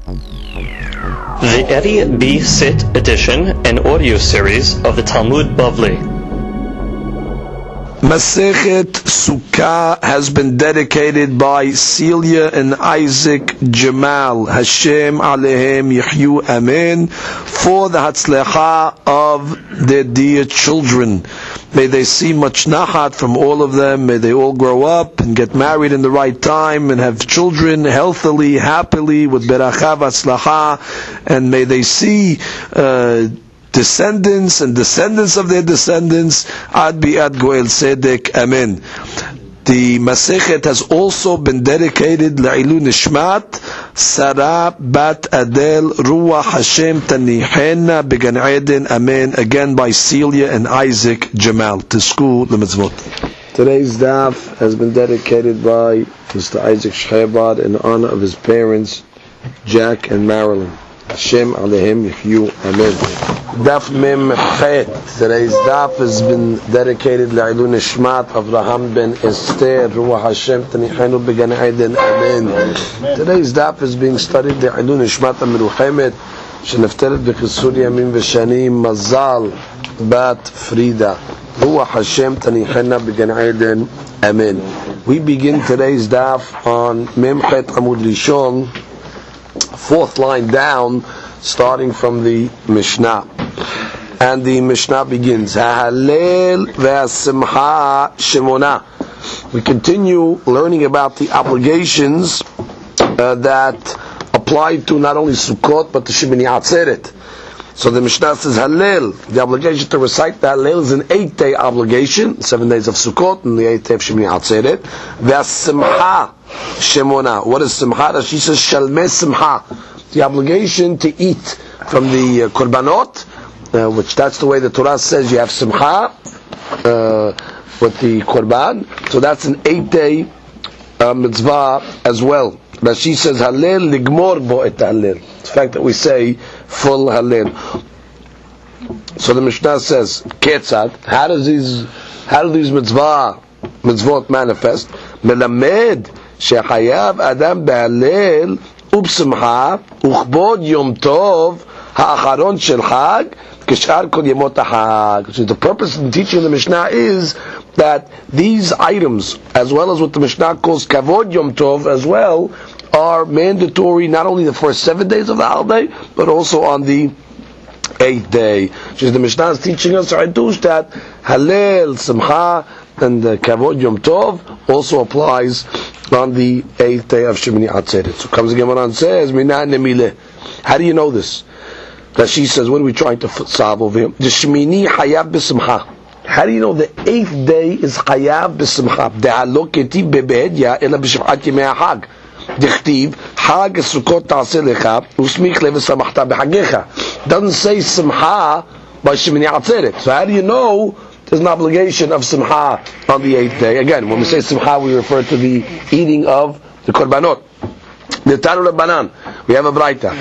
The Eddie B. Sit edition and audio series of the Talmud Bavli. Masechet Sukkah has been dedicated by Celia and Isaac Jamal. Hashem Alehem Yehyu Amen. For the Hatzlecha of their dear children. May they see much nachat from all of them. May they all grow up and get married in the right time and have children healthily, happily, with beracha v'atzlacha. And may they see descendants and descendants of their descendants. Ad bi'ad goel tzedek. Amen. The Masechet has also been dedicated La'ilu Nishmat Sarah Bat Adel Ruach Hashem Tanihena Began Eden. Amen. Again by Celia and Isaac Jamal. Tizku L'mitzvot. Today's daf has been dedicated by Mr. Isaac Shcheibad in honor of his parents Jack and Marilyn. Hashem Alehem Yehyu Amen. Daf Mem Chet. Today's daf has been dedicated La'ilu Nishmat Avraham ben Esther Ruach Hashem Tanihenu Began Eden. Amen. Today's daf is being studied La'ilu Nishmat Amiruchemet Shenefteret B'Chisur Yamim V'Shanim Mazal Bat Frida Ruach Hashem Tanihena Began Eden. Amen. We begin today's daf on Mem Chet Amud Rishon, fourth line down, starting from the Mishnah. And the Mishnah begins, Ha'halel ve'asimcha shemona. We continue learning about the obligations that apply to not only Sukkot but to Shemini Atzeret. So the Mishnah says Hallel, the obligation to recite the Hallel is an 8-day obligation, 7 days of Sukkot and the 8th day of Shemini Atzeret. Ve'asimcha shemona. What is simcha? She says shalmei simcha, the obligation to eat from the korbanot, which that's the way the Torah says you have simcha with the korban. So that's an 8-day mitzvah as well. But she says Hallel ligmor bo et Hallel. The fact that we say full Hallel. So the Mishnah says Ketzad. How do these mitzvot manifest? Melamed shechayav adam beHallel ubsimcha uchbod yom tov ha'acharon shel chag kishar kol yemot ha'chag. So the purpose of the teaching of the Mishnah is that these items, as well as what the Mishnah calls kavod yom tov as well, are mandatory not only the first 7 days of the holiday, but also on the 8th day. The Mishnah is teaching us that Hallel, Simcha, and Kavod Yom Tov also applies on the 8th day of Shemini Atzeret. So comes the Gemara and says, how do you know this? That she says, what are we trying to solve over here? The Shemini Hayab B'Simcha. How do you know the 8th day is Hayab B'Simcha? De'alo ketiv bebe'edya ela b'shiv'at yemei ha'chag. Dichtiv Hag Sukkot ta'aseh lecha usmich levesamachta b'chagecha. Doesn't say Simcha by Shemini Atzeret. So how do you know there's an obligation of Simcha on the 8th day? Again, when we say Simcha, we refer to the eating of the korbanot. The Tanu Rabbanan, we have a Braita.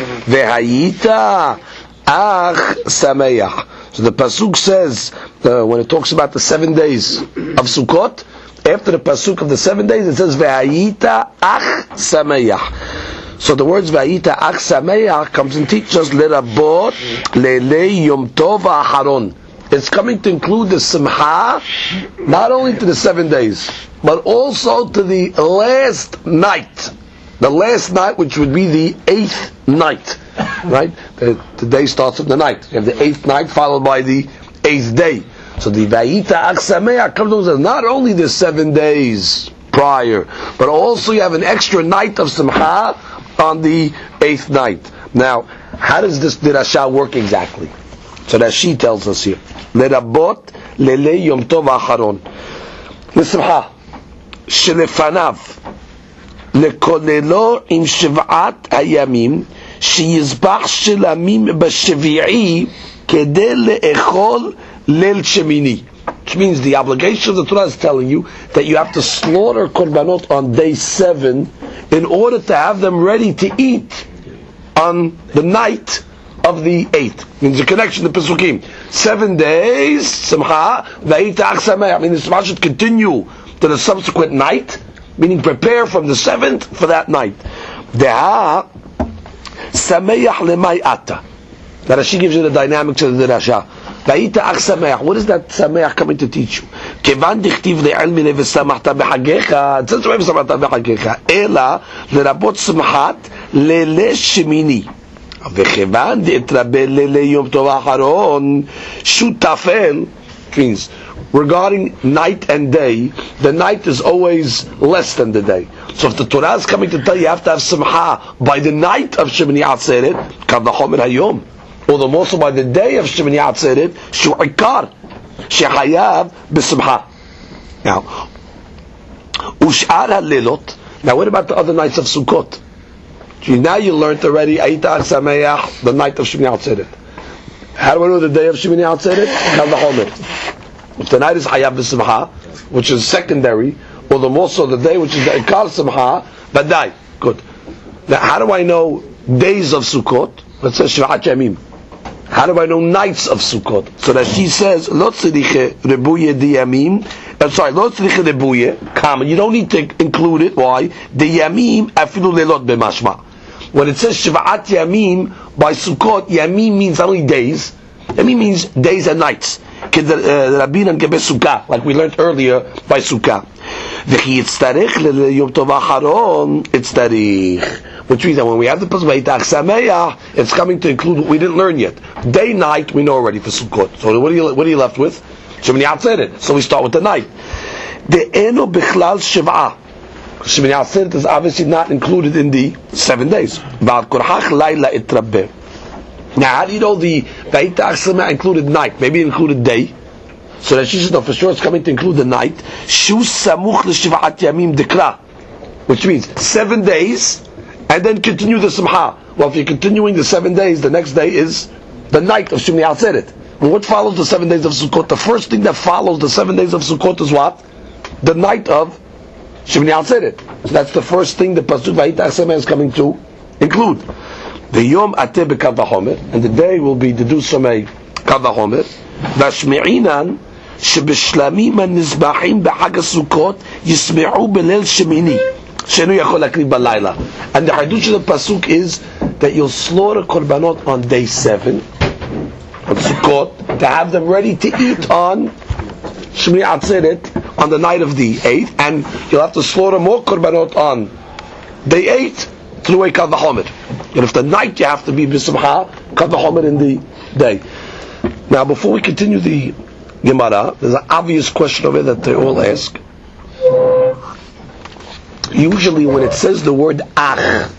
Vehayita ach sameach. So the pasuk says when it talks about the 7 days of Sukkot, after the pasuk of the 7 days, it says Ve'ayita ach sameach. So the words Ve'ayita ach sameach comes and teaches us Lerabot lelei yom tov ha'acharon. It's coming to include the simcha not only to the 7 days, but also to the last night. The last night, which would be the 8th night. Right? The day starts with the night. You have the 8th night followed by the 8th day. So the Vayita Ach Sameach comes as not only the 7 days prior, but also you have an extra night of Simcha on the 8th night. Now, how does this Dirasha work exactly? So that she tells us here. Lerabot lelei yom tov ha'acharon. L'simcha shelefanav lekolelo im shiv'at hayamim sheyizbach shelamim b'shevi'i kedei le'echol Leil Shemini, which means the obligation of the Torah is telling you that you have to slaughter korbanot on day 7 in order to have them ready to eat on the night of the 8th. Means the connection to Pesukim. 7 days, Simcha, Vayita Ach Sameach. I mean, the Simcha should continue to the subsequent night, meaning prepare from the 7th for that night. Deha Sameach lemay ata. That Rashi gives you the dynamics of the Rasha. Vayita ach sameach. What is that sameach coming to teach you? Kevan dichtiv le'ilmi le'vesamachta b'chagecha. It says le'vesamachta b'chagecha. Ela le'rabot smachat le'le shemini. V'chevan de'etrabe le'le yom tov acharon shutafel. Means regarding night and day, the night is always less than the day. So if the Torah is coming to tell you have to have simcha by the night of Shemini Atzeret, kav v'chomer hayom, or the more so by the day of Shemini Atzeret, shu ikar, shechayav b'simcha. Now, ush'ar halilot. Now, what about the other nights of Sukkot? Now you learned already Ayita Sameach, the night of Shemini Atzeret. How do I know the day of Shemini Atzeret? Kav v'chomer. If the night is Hayav b'simcha, which is secondary, or the more so the day which is the Ikar Simcha, Badai. Good. Now, how do I know days of Sukkot? Let's say Shvat Yamim. How do I know nights of Sukkot? So that she says, Lo tzriche rebuye diyamim. Lo tzriche rebuye, common. You don't need to include it. Why? Diyamim afilu lelot b'mashma. When it says Shvat Yamim, by Sukkot, Yamim means not only days, Yamim means days and nights. Like we learned earlier by Sukkah. Which means that when we have the pasuk, it's coming to include what we didn't learn yet. Day, night, we know already for Sukkot. So what are you left with? Shemini Atzeret. So we start with the night. De'eno bichlal shiv'ah. Shemini Atzeret is obviously not included in the 7 days. Now, how do you know the Vayita Achsameh included night? Maybe it included day. So that she says, no, for sure it's coming to include the night. Shu samuch l'shiv'at yamim dekra. Which means 7 days, and then continue the Simcha. Well, if you're continuing the 7 days, the next day is the night of Shemini Atzeret. Well, what follows the 7 days of Sukkot? The first thing that follows the 7 days of Sukkot is what? The night of Shemini Atzeret. So that's the first thing the Pasuk Vayita Achsameh is coming to include. The Yom Ateh b'Kav v'chomer, and the day will be deduced from a Kav v'chomer. V'ashme'inan sheb'shlamim ha'nizbachim b'Chag HaSukkot yisme'u b'leil shemini she'enu yachol lakriv b'layla. And the hadush of the pasuk is that you'll slaughter korbanot on day 7 on Sukkot to have them ready to eat on Shemini Atzeret on the night of the 8th, and you'll have to slaughter more korbanot on day 8 through a Kav v'chomer. And if the night you have to be b'simcha, Kav v'chomer in the day. Now, before we continue the Gemara, there's an obvious question over there that they all ask. Usually, when it says the word ach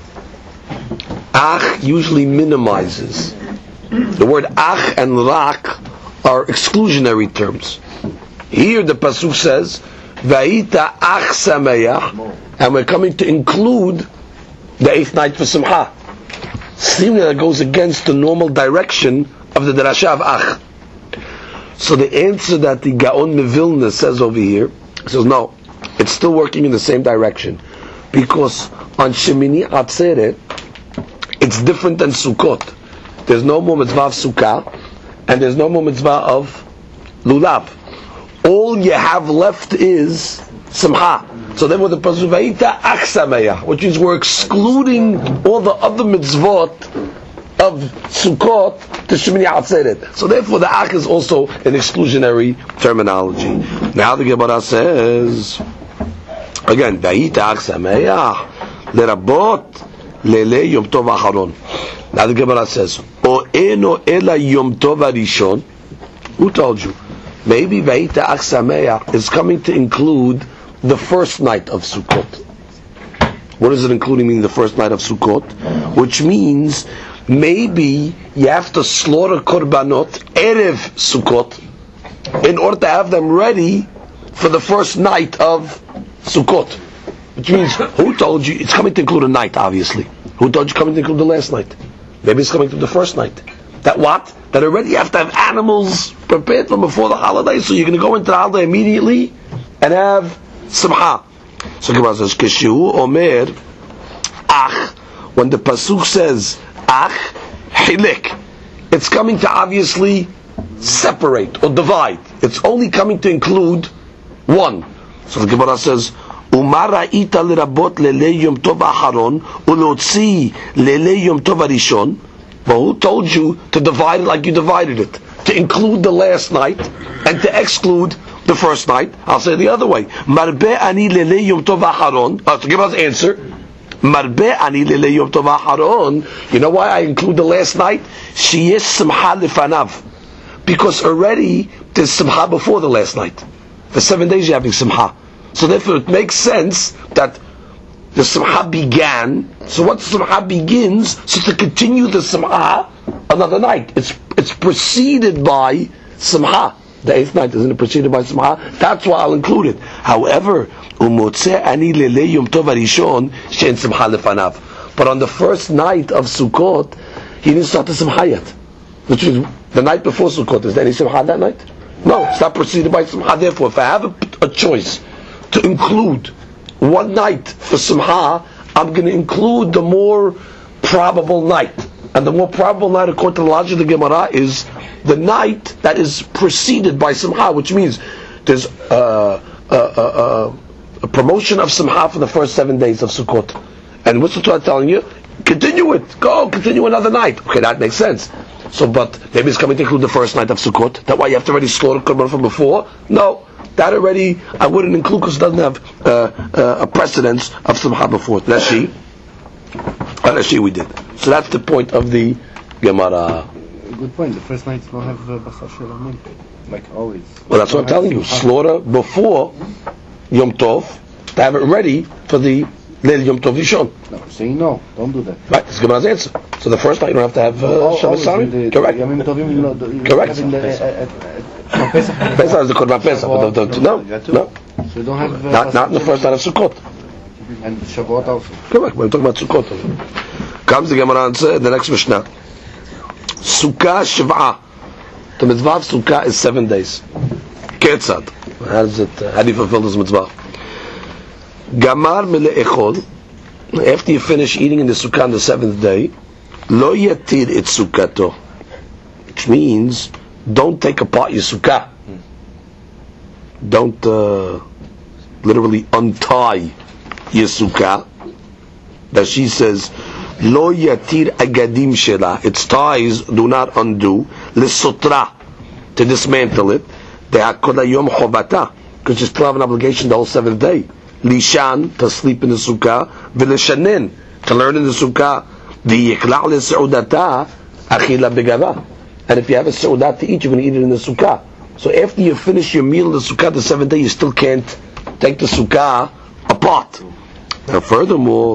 usually minimizes. The word ach and rak are exclusionary terms. Here, the pasuk says, "Vayita ach sameach," and we're coming to include the 8th night for Simcha. Seemingly that goes against the normal direction of the Drasha of Ach. So the answer that the Gaon Mevilna says over here, says no, it's still working in the same direction. Because on Shemini Atzeret, it's different than Sukkot. There's no more mitzvah of Sukkah, and there's no more mitzvah of Lulav. All you have left is Simcha. So then with the pasuk Vayita Ach Sameach, which means we're excluding all the other mitzvot of Sukkot to Shemini Atzeret. So therefore the Ach is also an exclusionary terminology. Now the Gemara says, again, Vayita Ach Sameach, lerabot lele Yom Tov Acharon. Now the Gemara says, O eno ela Yom Tov Arishon. Who told you? Maybe Vayita Ach Sameach is coming to include the first night of Sukkot. What does it including mean, the first night of Sukkot? Which means maybe you have to slaughter korbanot erev Sukkot in order to have them ready for the first night of Sukkot. Which means, who told you? It's coming to include a night, obviously. Who told you it's coming to include the last night? Maybe it's coming to the first night. That what? That already you have to have animals prepared from before the holiday, so you're going to go into the holiday immediately and have Simcha. So Gemara says, Keshu Omer Ach, when the pasuk says Ach, Hilik, it's coming to obviously separate or divide. It's only coming to include one. So the Gemara says, ומה ראית לרבות לילי יום טוב האחרון ולהוציא לילי יום טוב הראשון? Well, who told you to divide it like you divided it? To include the last night and to exclude the first night? I'll say it the other way. Marbe ani lele yom tov acharon. To give us answer. Marbe ani lele yom tov acharon. You know why I include the last night? She is simcha lefanav. Because already there's simcha before the last night. For 7 days you're having simcha. So therefore it makes sense that the simcha began. So once the simcha begins, so to continue the simcha another night. It's preceded by simcha. The 8th night, isn't it preceded by simcha? That's why I'll include it. However, ani lele yom tov harishon she'en simcha lefanav. But on the first night of Sukkot, he didn't start the simcha yet. Which is the night before Sukkot. Is there any simcha that night? No, it's not preceded by simcha. Therefore, if I have a choice to include one night for simcha, I'm going to include the more probable night. And the more probable night, according to the logic of the Gemara, is the night that is preceded by simcha, which means there's a promotion of simcha for the first 7 days of Sukkot. And what's the Torah telling you? Continue it. Continue another night. Okay, that makes sense. So, but maybe it's coming to include the first night of Sukkot. That's why you have to already slaughter Korban from before. No, that already I wouldn't include because it doesn't have a precedence of Simcha before. Rashi we did. So that's the point of the Gemara. Good point. The first night don't have Basar Shel like always. Well, that's what I'm telling you. Slaughter before Yom Tov to have it ready for the Leil Yom Tov Rishon. No, I'm saying no. Don't do that. Right, it's Gemara's answer. So the first night you don't have to have Shabbos Sari. Correct. Correct. Pesach is the Korban Pesach. No. So you don't have not in the first night of Sukkot. And Shavuot also. Correct. We're talking about Sukkot. Comes the Gemara and says the next Mishnah. Sukkah Shiv'ah. The mitzvah of Sukkah is 7 days. Ketzad. How do you fulfill this mitzvah? Gamar mele'echol. After you finish eating in the Sukkah on the 7th day, lo yatir it Sukkato. Which means, don't take apart your Sukkah. Don't literally untie your Sukkah. That she says, Lo yatir agadim shela. Its ties do not undo. L'sotra. To dismantle it. De'akol hayom chovata. Because you still have an obligation the whole 7th day. Lishan, to sleep in the Sukkah. V'leshanin, to learn in the Sukkah. V'yikla' l'se'udata. Achila begava. And if you have a seudah to eat, you're going to eat it in the Sukkah. So after you finish your meal in the Sukkah the 7th day, you still can't take the Sukkah apart. Now furthermore,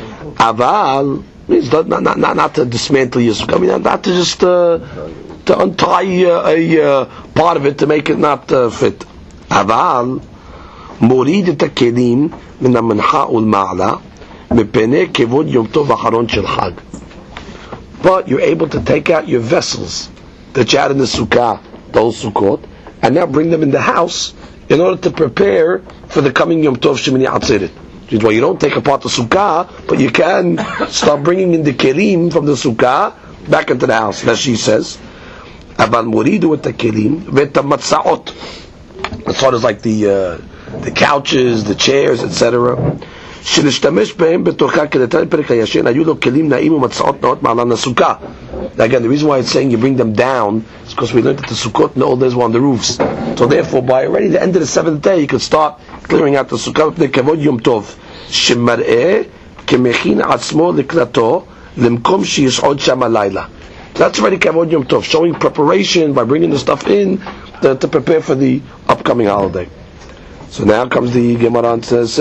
aval means not to dismantle your Sukkah. I mean, not to just to untie a part of it to make it not fit. Aval morid et hakelim min ha-mincha ul-ma'ala mipnei kevod yom tov acharon shel chag. But you're able to take out your vessels that you had in the Sukkah, those Sukkot, and now bring them in the house in order to prepare for the coming Yom Tov Shemini Atzeret. Which is why you don't take apart the Sukkah, but you can start bringing in the kelim from the Sukkah back into the house. That she says, "Aval moridu et kelim v'et matzaot." As far as like the couches, the chairs, etc. שנשתמש בהם בתוכה כדתן פרק הישן היו לו כלים נעים ומצאות נאות מעלן הסוכה. Again, the reason why it's saying you bring them down is because we learned that the Sukkot in the old days were on the roofs. So therefore, by already the end of the 7th day, you could start clearing out the Sukkah מפני כבוד יום טוב שמראה כמכין עצמו לקראתו למקום שישעוד שם הלילה. That's already כבוד יום טוב, showing preparation by bringing the stuff in to prepare for the upcoming holiday. So now comes the Gemara and says,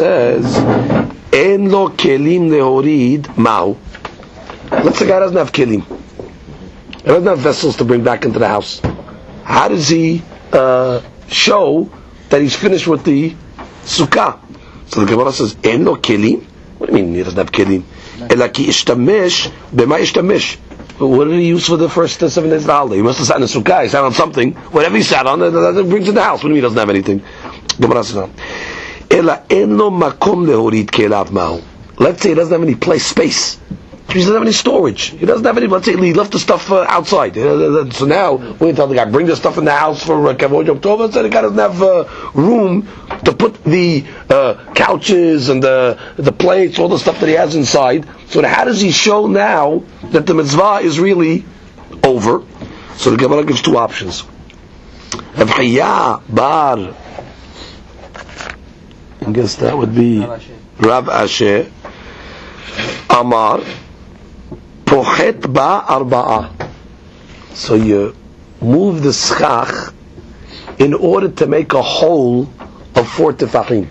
"En lo kelim lehorid ma'u." Let's say a guy doesn't have kelim. He doesn't have vessels to bring back into the house. How does he show that he's finished with the sukkah? So the Gemara says, "En lo kelim." What do you mean he doesn't have kelim? Ela ki ishtamesh b'ma ishtamesh. What did he use for the first 7 days of the holiday? He must have sat in the sukkah. He sat on something. Whatever he sat on, that brings in the house. What do you mean he doesn't have anything? Let's say he doesn't have any place space He doesn't have any storage. He doesn't have any. Let's say he left the stuff outside. So now we tell the guy, bring the stuff in the house for Kavod Yom Tov. So the guy doesn't have room to put the couches and the plates, all the stuff that he has inside. So how does he show now that the mitzvah is really over? So the Gemara gives two options. Rav Chiya bar, I guess that would be Rav Asher Amar Pochet ba arba'a. So you move the schach in order to make a hole of 4 tefachim.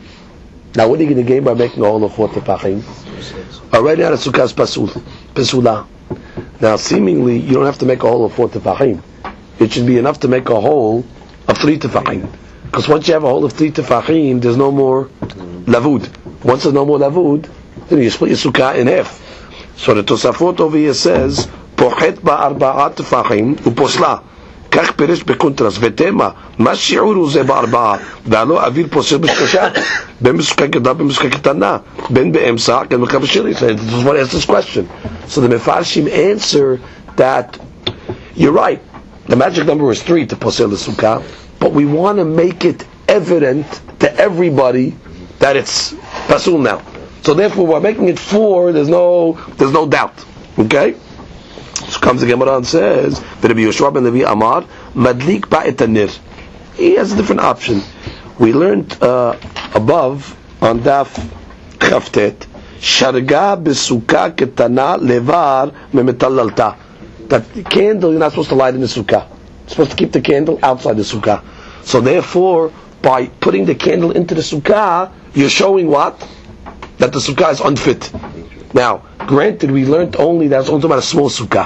Now what are you going to gain by making a hole of 4 tefachim? Already out of sukkah's pesula. Now seemingly you don't have to make a hole of 4 tefachim. It should be enough to make a hole of 3 tefachim. Because once you have a hole of 3 tefachim, there's no more lavud. Once there's no more lavud, then you split your sukkah in half. So the Tosafot over here says, Pochet ba arba'a tefachim uposla. כך פירש בקונטרס, ותמה, מה שיעור הוא זה בארבעה, והלא אוויר פוסל בשלושה, בין מסוקה גדולה, בין מסוקה קטנה, בין באמצע, כן מקרב שירי. So this is what asks this question. So the Mefarshim answer that, you're right, the magic number is 3 to posel the sukkah, but we want to make it evident to everybody that it's pasul now. So therefore we're making it 4, there's no doubt. Okay? So comes the Gemara and says, Rabbi Yoshua ben Levi Amar, Madlik ba'et hanir. He has a different option. We learned above on Daf Chavtet, Sharga b'sukkah ketana levar memetalalta. That the candle you're not supposed to light in the sukkah. You're supposed to keep the candle outside the sukkah. So therefore, by putting the candle into the sukkah, you're showing what? That the sukkah is unfit. Now, granted, we learned only that's only about a small sukkah.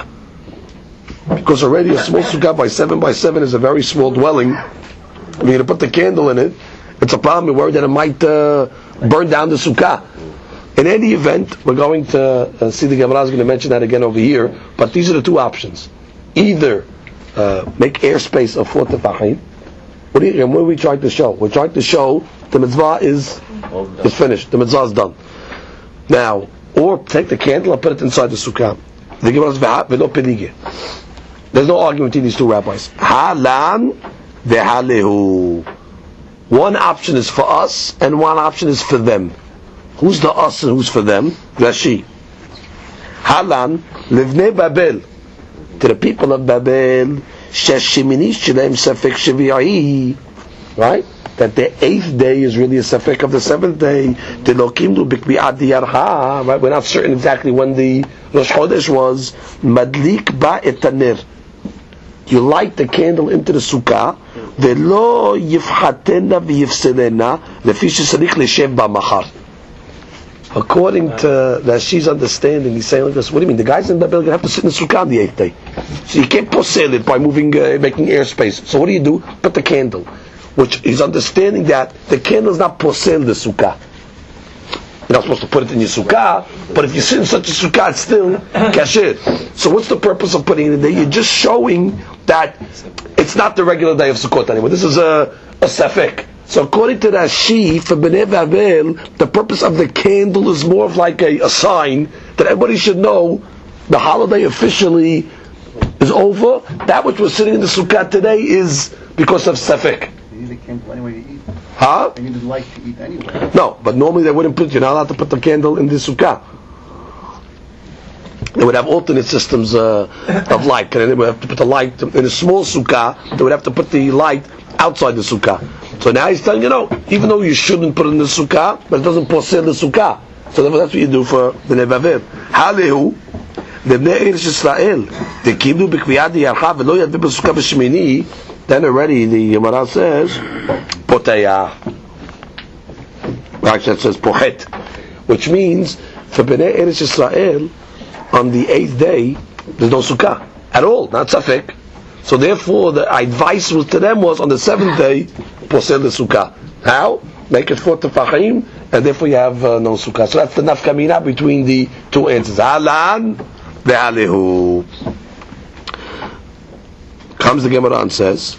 Because already a small sukkah by 7 by 7 is a very small dwelling. If you're going to put the candle in it, it's a problem. You're worried that it might burn down the sukkah. In any event, we're going to see the Gemara is going to mention that again over here. But these are the two options. Either make airspace of 4 tefachim. What are we trying to show? We're trying to show the mitzvah is finished. The mitzvah is done. Now, or take the candle and put it inside the sukkah. The Gemara is v'lo pelige. There's no argument between these two rabbis. Halan v'halehu. One option is for us, and one option is for them. Who's the us and who's for them? Rashi. Halan livnei Babel. To the people of Babel, sheshimini shelem safek shevi'ahi. Right? That the 8th day is really a safek of the 7th day. Right? We're not certain exactly when the Rosh Chodesh was. Madlik ba et hanir. You light the candle into the sukkah. Velo yifchatena v'yifselena lefi shesarich leshev b'machar. According to Rashi's understanding, he's saying like this: what do you mean? The guys in Babel are going to have to sit in the sukkah on the 8th day, so you can't posel it by moving, making airspace. So what do? Put the candle. Which he's understanding that the candle is not posel the sukkah. You're not supposed to put it in your sukkah, but if you sit in such a sukkah, it's still kasher. So what's the purpose of putting it in there? You're just showing that it's not the regular day of Sukkot anymore. This is a safek. So according to Rashi, for Bnei Babel, the purpose of the candle is more of like a sign that everybody should know the holiday officially is over. That which was sitting in the sukkah today is because of safek. You need a candle anyway to eat. Huh? You need the light to eat anyway. No, but normally they wouldn't put. You're not allowed to put the candle in the sukkah. They would have alternate systems of light. And they would have to put the light in a small sukkah. They would have to put the light outside the sukkah. So now he's telling even though you shouldn't put it in the sukkah, but it doesn't posel the sukkah. So therefore that's what you do for Bnei Babel. Halehu, the Bnei Eretz Yisrael, the kibdu b'kviyad yarcha v'lo yadveh b'sukkah b'shemini. Then already the Gemara says poteya. Actually it says pochet, which means for Bnei Eretz Yisrael on the 8th day there's no sukkah at all, not safek. So therefore the advice was to them was on the 7th day posel the sukkah. How? Make it 4 tefachim, and therefore you have no sukkah. So that's the nafkamina between the two answers. Halan ve'alehu. Comes the Gemara and says,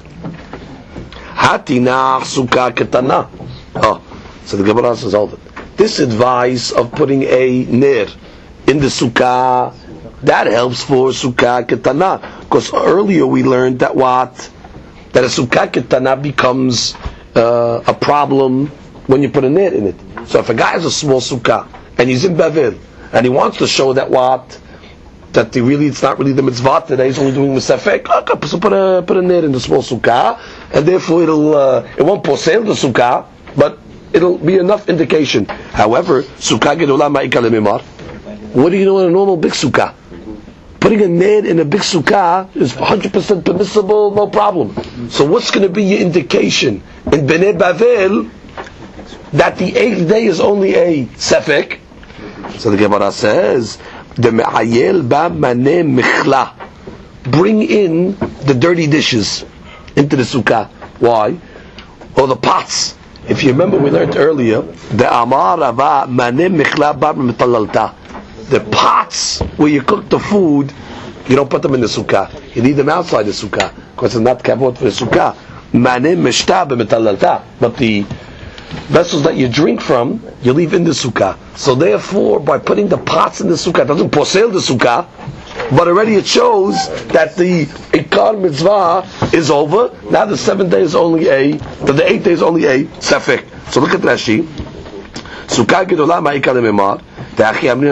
Hatinach sukkah ketana. Oh, so the Gemara says, hold it. this advice of putting a ner in the sukkah, that helps for sukkah ketana. Because earlier we learned that that a sukkah ketana becomes a problem when you put a ner in it. So if a guy has a small sukkah and he's in Bavil and he wants to show that that it's not really the mitzvah today, he's only doing Musafek, so put a ner in the small sukkah, and therefore it won't posel the sukkah, but it'll be enough indication. However, sukkah gedolah ma'ika lemimar. What do you know in a normal big sukkah? Putting a ner in a big sukkah is 100% permissible, no problem. So what's going to be your indication in Bnei Bavel that the 8th day is only a sefek? So the Gemara says, the me'ayel ba maneh michla, bring in the dirty dishes into the sukkah. Why? Or the pots. If you remember, we learned earlier, the amar rava maneh michla ba mitalalta. The pots where you cook the food, you don't put them in the sukkah. You need them outside the sukkah because it's not kavod for the sukkah. Maneh mishta b'mitalalta. But the vessels that you drink from, you leave in the sukkah. So therefore, by putting the pots in the sukkah, it doesn't posel the sukkah, but already it shows that the ikar mitzvah is over. Now the 8th day is only a sefek. So look at Rashi. Sukkah gedolah ma'ikar lemimar. She's above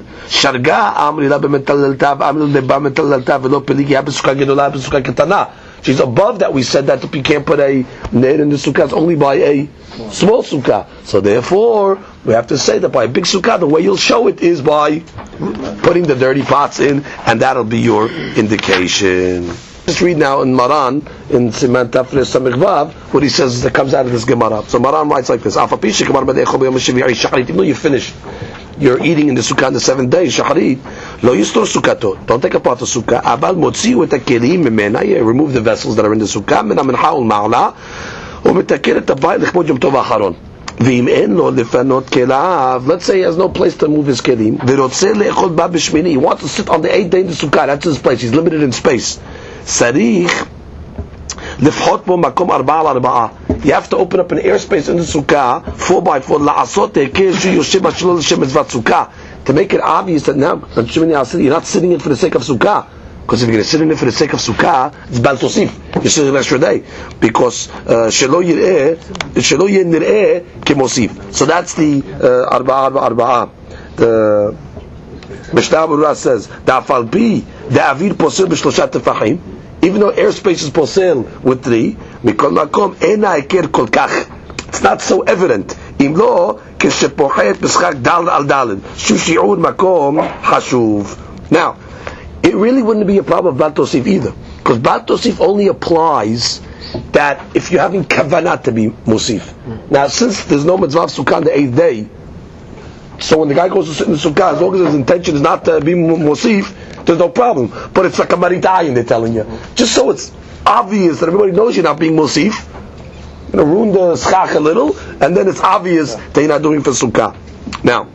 that. We said that you can't put a ner in the sukkah, it's only by a small sukkah. So therefore, we have to say that by a big sukkah, the way you'll show it is by putting the dirty pots in, and that'll be your indication. Just read now in Maran, in Siman Tafres Samich Vav, what he says that comes out of this Gemara. So Maran writes like this: even though you finished, you're eating in the sukkah on the 7th day, shacharit, lo yistor sukkato. Don't take apart the sukkah. Abal motziu et hakelim mimena. Remove the vessels that are in the sukkah. Min hamincha ulma'ala. Umetaker et habayit lechbod yom tov hacharon. V'im en lo lefanot kelav. Let's say he has no place to move his kelim. V'rotzeh le'echol ba b'shmini. He wants to sit on the 8th day in the sukkah. That's his place. He's limited in space. Sarich lefhot bo makom 4 al 4. You have to open up an airspace in the sukkah 4x4 la'asot teker shu yoshev shelo l'shem mitzvat sukkah, to make it obvious that now you're not sitting in for the sake of sukkah. Because if you're going to sit in it for the sake of sukkah, it's bal tosif. You're sitting an extra day because shelo yireh nireh kemosif. So that's the 4 4. The Mishnah Berurah says da'afal pi da'avir posel b'shlosha tefachim. Even though airspace is posel with 3, mikol makom ena eker kol kach. It's not so evident. Im lo keshepochet b'schak dal al dalin shu shi'ur makom hashuv. Now, it really wouldn't be a problem of Bat Tosif either, because Bat Tosif only applies that if you're having kavanah to be musif. Now, since there's no mitzvah of sukkah on the 8th day, so when the guy goes to sit in the sukkah, as long as his intention is not to be musif, there's no problem. But it's like a maritayin, they're telling you. Just so it's obvious that everybody knows you're not being musif, you know, ruin the schach a little, and then it's obvious that you're not doing for sukkah. Now,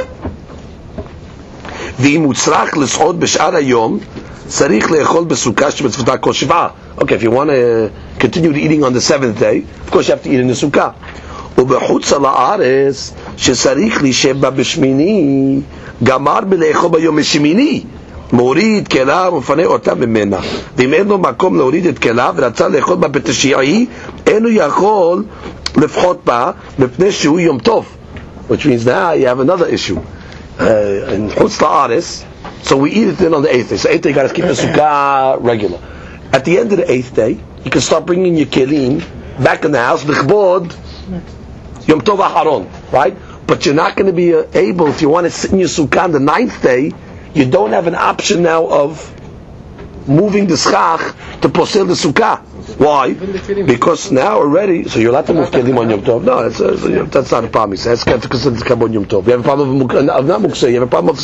okay, if you want to continue eating on the 7th day, of course you have to eat in the sukkah. ובחוץ לארץ שצריך להישב בה בשמיני גמר בלאכול ביום השמיני מוריד כליו ומפנה אותה ממנה, ואם אין לו מקום להוריד את כליו ורצה לאכול בה בתשיעי אינו יכול לפחות בה מפני שהוא יום טוב, which means now you have another issue in חוץ לארץ. So we eat it then on the 8th day. So 8th day you got to keep the sukkah regular. At the end of the 8th day you can start bringing your kelim back in the house l'chbod Yom Tov Aharon, right? But you're not going to be able, if you want to sit in your sukkah on the 9th day, you don't have an option now of moving the schach to posel the sukkah. Why? Because now already, so you're allowed to move kelim on Yom Tov. No, that's not a problem. He says, that's considered kabon Yom Tov. You have a problem of not mukseh, you have a problem of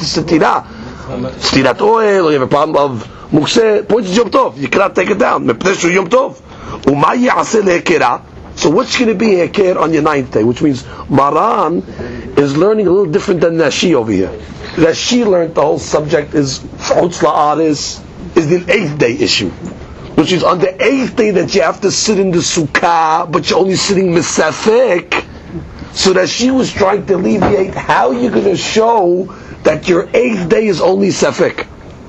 stirat oil, or you have a problem of mukseh, point to Yom Tov. You cannot take it down. Mepneshu Yom Tov. Uma ya'aseh le'ekera. So what's going to be Heker on your 9th day? Which means Maran is learning a little different than Rashi over here. Rashi learned the whole subject is Chutz La'aris, is the 8th day issue. Which is on the 8th day that you have to sit in the sukkah, but you're only sitting Misafek. So that she was trying to alleviate how you're going to show that your 8th day is only safek.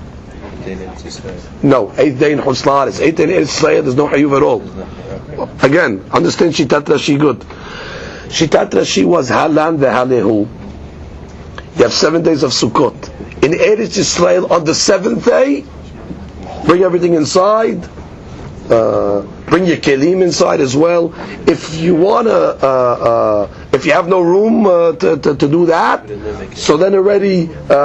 No, 8th day in Chutz La'aretz. 8th day in Eretz Yisrael, there's no hayuv at all. Again, understand Shitat Rashi good. Shitat Rashi was halan v'halehu. You have 7 days of Sukkot. In Eretz Yisrael, on the 7th day, bring everything inside. Bring your kelim inside as well. If you wanna, if you have no room to do that, so then already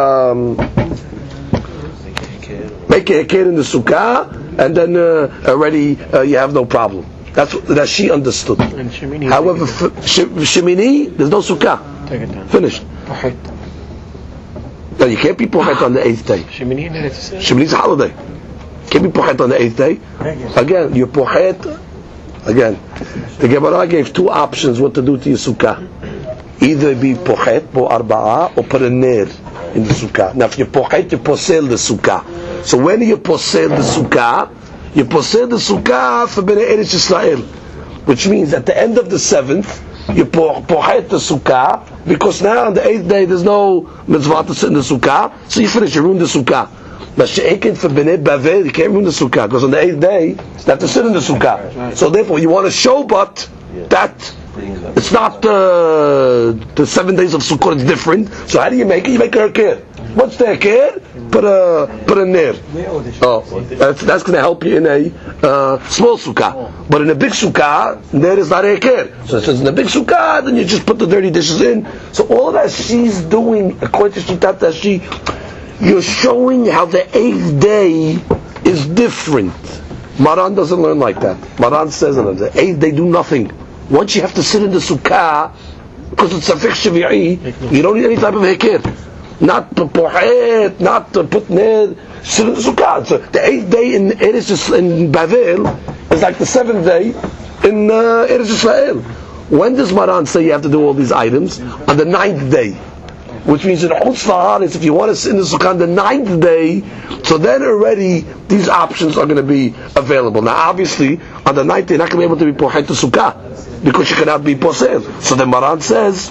make a kid in the sukkah, and then already you have no problem. That's that she understood. However, Shemini, there's no sukkah. Finished. No, you can't be pochet on the 8th day. Shemini is a holiday. Can't be pochet on the 8th day. Again, you're pochet. Again, the Gemara gave 2 options what to do to your sukkah. Either be pochet, bo arba'ah, or put a ner in the sukkah. Now, if you pochet, you posel the sukkah. So when you posel the sukkah, you posel the sukkah for Bnei Eretz Yisrael, which means at the end of the 7th, you pochet the sukkah, because now on the 8th day there's no mitzvah to sit in the sukkah, so you finish, you ruin the sukkah. But she'ekin for Bnei Bavel, you can't ruin the sukkah, because on the 8th day, you have to sit in the sukkah. So therefore, you want to show, but that it's not the 7 days of Sukkot, it's different. So how do you make it? You make a hakir. What's the hakir? Put a ner. Oh, that's going to help you in a small sukkah. But in a big sukkah, ner is not a hakir. So it says in a big sukkah, then you just put the dirty dishes in. So all that she's doing, according to Shitat Rashi, you're showing how the 8th day is different. Maran doesn't learn like that. Maran says on the 8th day do nothing. Once you have to sit in the sukkah, because it's a fixed shavi'i, you don't need any type of hekir. Not to pohet, not to put ner, sit in the sukkah. So the 8th day in Eretz in Bavel is like the 7th day in Eretz Yisrael. When does Maran say you have to do all these items? On the 9th day. Which means in Chutz La'aretz, if you want to sit in the sukkah on the 9th day, so then already these options are going to be available. Now obviously, on the 9th day, you're not going to be able to be pochet to sukkah, because you cannot be posel. So the Maran says,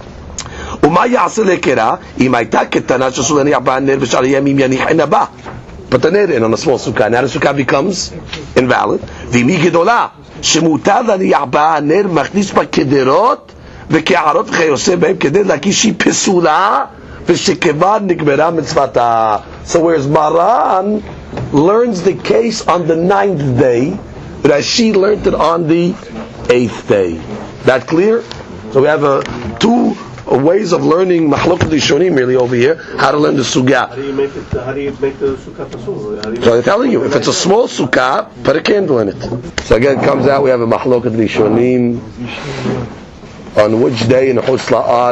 "Uma ya'aseh lekera, im hayta ketana shesulani ya'ba ner v'shar yamim yanich ba." Put the ner in on a small sukkah. Now the sukkah becomes invalid. V'imi gedola, shemutav ani ya'ba ner machnis ba kederot וכערות וכיוסף בהם כדי להקיש שהיא פסולה ושכבר נגמרה מצוותה. So whereas Maran learns the case on the 9th day, Rashi learned it on the 8th day. That clear? So we have 2 ways of learning Mahlokat Rishonim really over here, how to learn the sugya. How do you make the sukkah pasul? So I'm telling you, if it's a small sukkah, put a candle in it. So again, it comes out we have a Mahlokat Rishonim. On which day in Chutz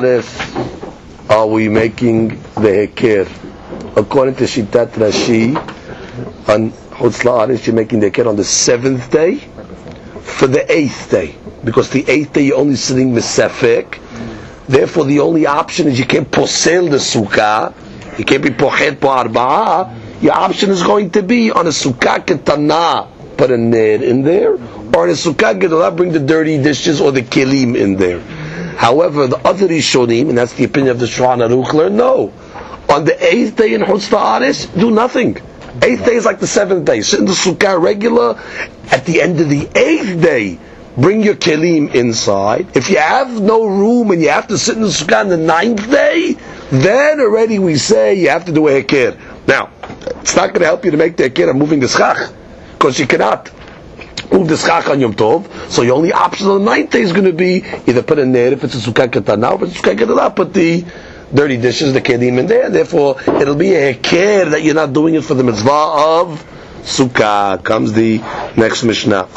La'aretz are we making the hekir? According to Shitat Rashi, on Chutz La'aretz you're making the hekir on the 7th day for the 8th day, because the 8th day you're only sitting misafek. Therefore, the only option is you can't posel the sukkah, you can't be pochet po arba'ah. Your option is going to be on a sukkah ketana, put a ner in there, or in a sukkah gedolah, bring the dirty dishes or the kelim in there. However, the other Rishonim, and that's the opinion of the Shulchan Aruch, learn no. On the 8th day in Chutz La'aretz, do nothing. 8th day is like the 7th day. Sit in the sukkah regular. At the end of the 8th day, bring your kelim inside. If you have no room and you have to sit in the sukkah on the 9th day, then already we say you have to do a hekir. Now, it's not going to help you to make the hekir of moving the schach, because you cannot move the schach on Yom Tov. So your only option on the 9th day is going to be either put a ner if it's a sukkah ketana, or if it's a sukkah ketana, put the dirty dishes, the kelim in there. Therefore, it'll be a hekir that you're not doing it for the mitzvah of sukkah. Comes the next Mishnah.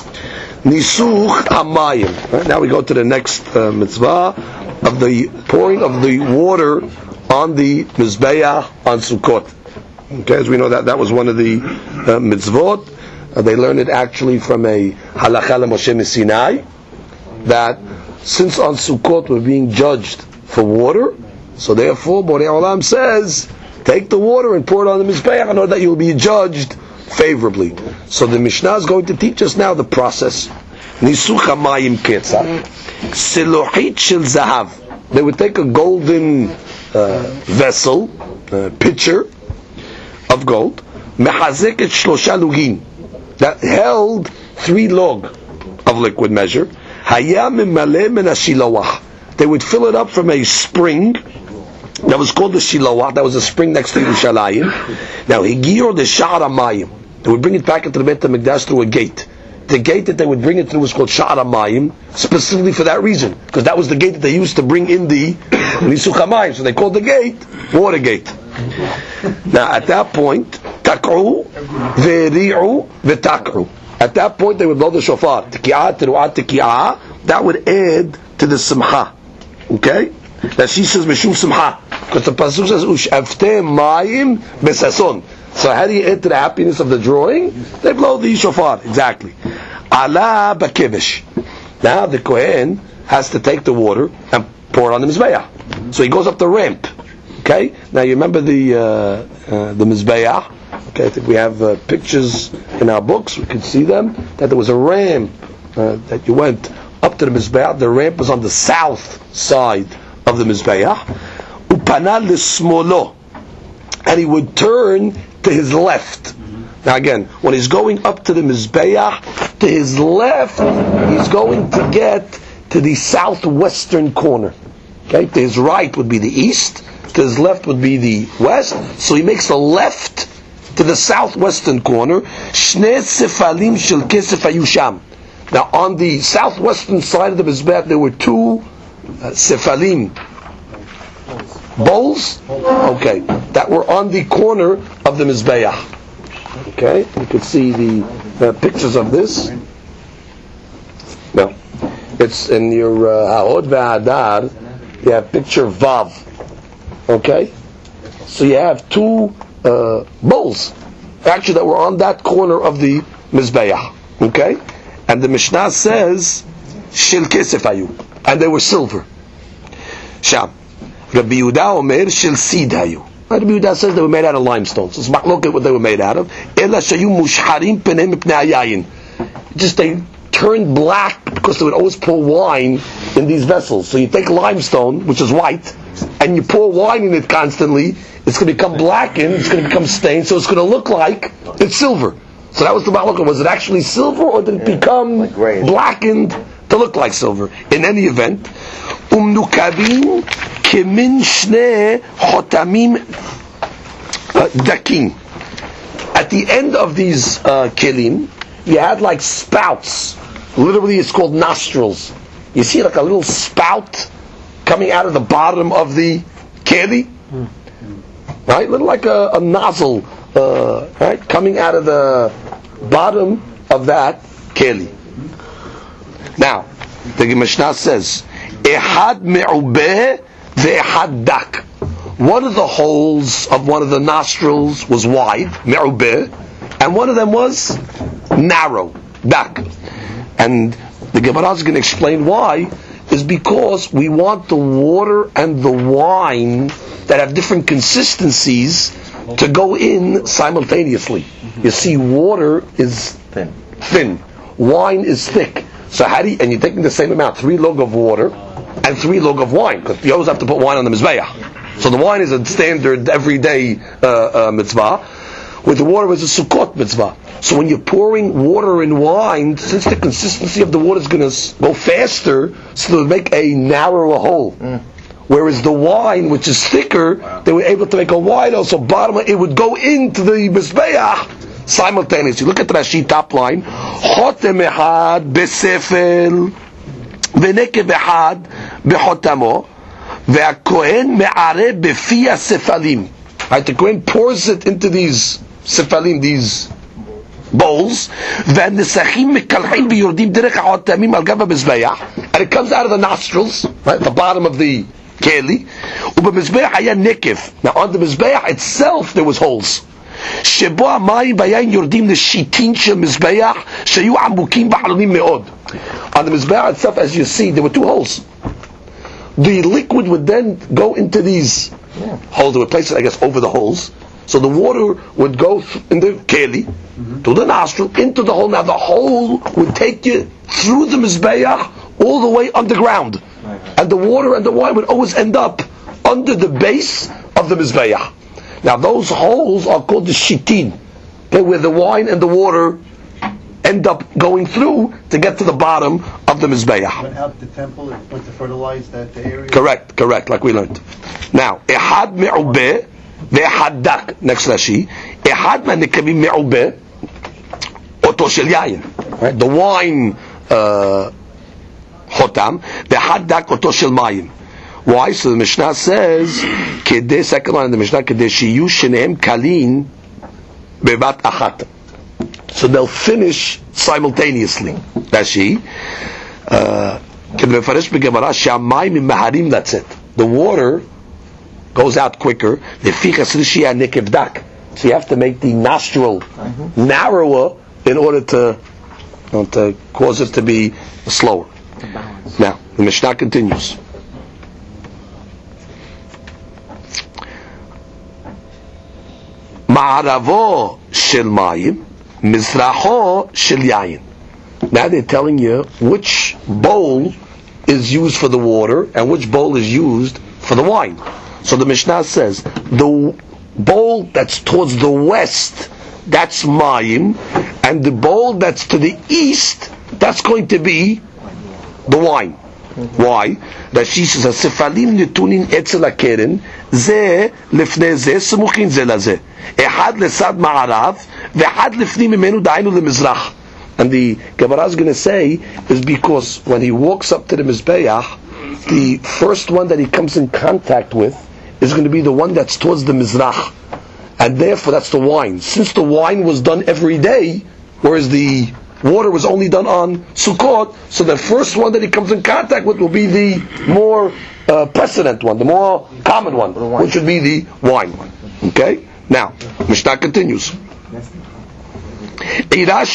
Nisuch hamayim. Right, now we go to the next mitzvah of the pouring of the water on the mizbeah on Sukkot. Okay, as we know that was one of the mitzvot. They learned it actually from a halakha Moshe Sinai, that since on Sukkot we're being judged for water, so therefore Borei Olam says, take the water and pour it on the mizbeach in order that you'll be judged favorably. So the Mishnah is going to teach us now the process. ניסוך המים קצר, סלוחית של זהב. They would take a golden vessel, pitcher of gold, מחזקת 3 לוגים, that held 3 log of liquid measure, היה ממלא מן השילוח. They would fill it up from a spring that was called the Shiloah. That was a spring next to Yerushalayim. Now, Higir the Sha'ar HaMayim. They would bring it back into the Beit HaMikdash through a gate. The gate that they would bring it through was called Sha'ar HaMayim, specifically for that reason, because that was the gate that they used to bring in the Nisuch HaMayim. So they called the gate Water Gate. Now, at that point, Tak'u ve'ri'u ve'tak'u. At that point, they would blow the shofar. Teki'ah, teru'ah, teki'ah. That would add to the simcha. Okay? That she says Mishum Simcha, because the pasuk says Ush'avte Mayim Besason. So how do you add to the happiness of the drawing? They blow the shofar. Exactly. Allah Bakevish. Now the Kohen has to take the water and pour it on the Mizbeah. So he goes up the ramp. Okay? Now you remember the Mizbeah. Okay, I think we have pictures in our books. We can see them. That there was a ramp that you went up to the Mizbeah. The ramp was on the south side of the Mizbeah, upana l'smolo, and he would turn to his left. Now again, when he's going up to the Mizbeah, to his left, he's going to get to the southwestern corner. Okay, to his right would be the east, to his left would be the west. So he makes a left to the southwestern corner. Shne sefalim shel kesef hayu sham. Now on the southwestern side of the Mizbeah, there were 2 sefalim, bowls, okay, that were on the corner of the Mizbeah. Okay, you can see the pictures of this. No, it's in your Ha'od Ve'adar. You have picture Vav. Okay, so you have 2 bowls, actually, that were on that corner of the Mizbeah. Okay, and the Mishnah says Shel Kesef hayu, and they were silver. Sham. Rabbi Yehuda Omer Shel Sid hayu. Rabbi Yehuda says they were made out of limestone. So look at what they were made out of. Ela shayu mushharim penem mipnei hayayin. Just they turned black because they would always pour wine in these vessels. So you take limestone, which is white, and you pour wine in it constantly. It's going to become blackened. It's going to become stained. So it's going to look like it's silver. So that was the machloka. Was it actually silver, or did it become blackened to look like silver? In any event, umnukabim kemin shne chotamim dakim. At the end of these kelim, you had like spouts. Literally, it's called nostrils. You see like a little spout coming out of the bottom of the keli, right? Little like a nozzle, right, coming out of the bottom of that keli. Now, the Mishnah says, "Ehad me'ubeh ve'ehad dak." One of the holes of one of the nostrils was wide, me'ubeh, and one of them was narrow, dak. And the Gemara is going to explain why. Is because we want the water and the wine that have different consistencies to go in simultaneously. You see, water is thin. Wine is thick. So how do you, and you're taking the same amount, 3 log of water and 3 log of wine, because you always have to put wine on the mizbeah. So the wine is a standard everyday mitzvah. With the water is a Sukkot mitzvah. So when you're pouring water and wine, since the consistency of the water is going to go faster, so they'll make a narrower hole. Whereas the wine, which is thicker, they were able to make a wider, so bottom it would go into the mizbeah simultaneously. Look at the Rashi top line. Chotem echad besefel v'nekev echad bechotamo ve'akohen me'are befi sefalim. Right, the Kohen pours it into these sefalim, these bowls, and it comes out of the nostrils, right, the bottom of the keli. Now on the mizbeah itself there was holes. On the mizbeah itself, as you see, there were 2 holes. The liquid would then go into these holes. There were places, I guess, over the holes. So the water would go in the keli, to the nostril, into the hole. Now the hole would take you through the mizbeach all the way underground. And the water and the wine would always end up under the base of the mizbeach. Now those holes are called the shitin, where the wine and the water end up going through to get to the bottom of the mizbeach. Went out the temple and went to fertilize that area. Correct, like we learned. Now, ehad me'ubeh ve'ehad dak. Next Rashi. Ehad ma'nekamim me'ubeh oto shel yayin. Right? The wine chotam. Ve'ehad dak oto shel mayim. Why? So the Mishnah says, kedeh, second line of the Mishnah, kedeh shiyu shenehem kalin bebat achat. So they'll finish simultaneously. Rashi. The water goes out quicker. So you have to make the nostril narrower in order to cause it to be slower. Now, the Mishnah continues. Ma'aravo shel mayim, mizracho shel yayin. Now they're telling you which bowl is used for the water and which bowl is used for the wine. So the Mishnah says the bowl that's towards the west, that's mayim, and the bowl that's to the east, that's going to be the wine. Why? Rashi says, "Sefalim netunin etzel hakeren, ze lefnei ze smuchin ze laze. Ehad lesad ma'arav, ve'ehad lefnim mimenu da'inu lemizrach." And the Gemara is going to say is because when he walks up to the mizbeach, the first one that he comes in contact with is going to be the one that's towards the mizrach, and therefore that's the wine. Since the wine was done every day, whereas the water was only done on Sukkot, so the first one that he comes in contact with will be the more precedent one, the more common one, which would be the wine one. Okay? Now, Mishnah continues. If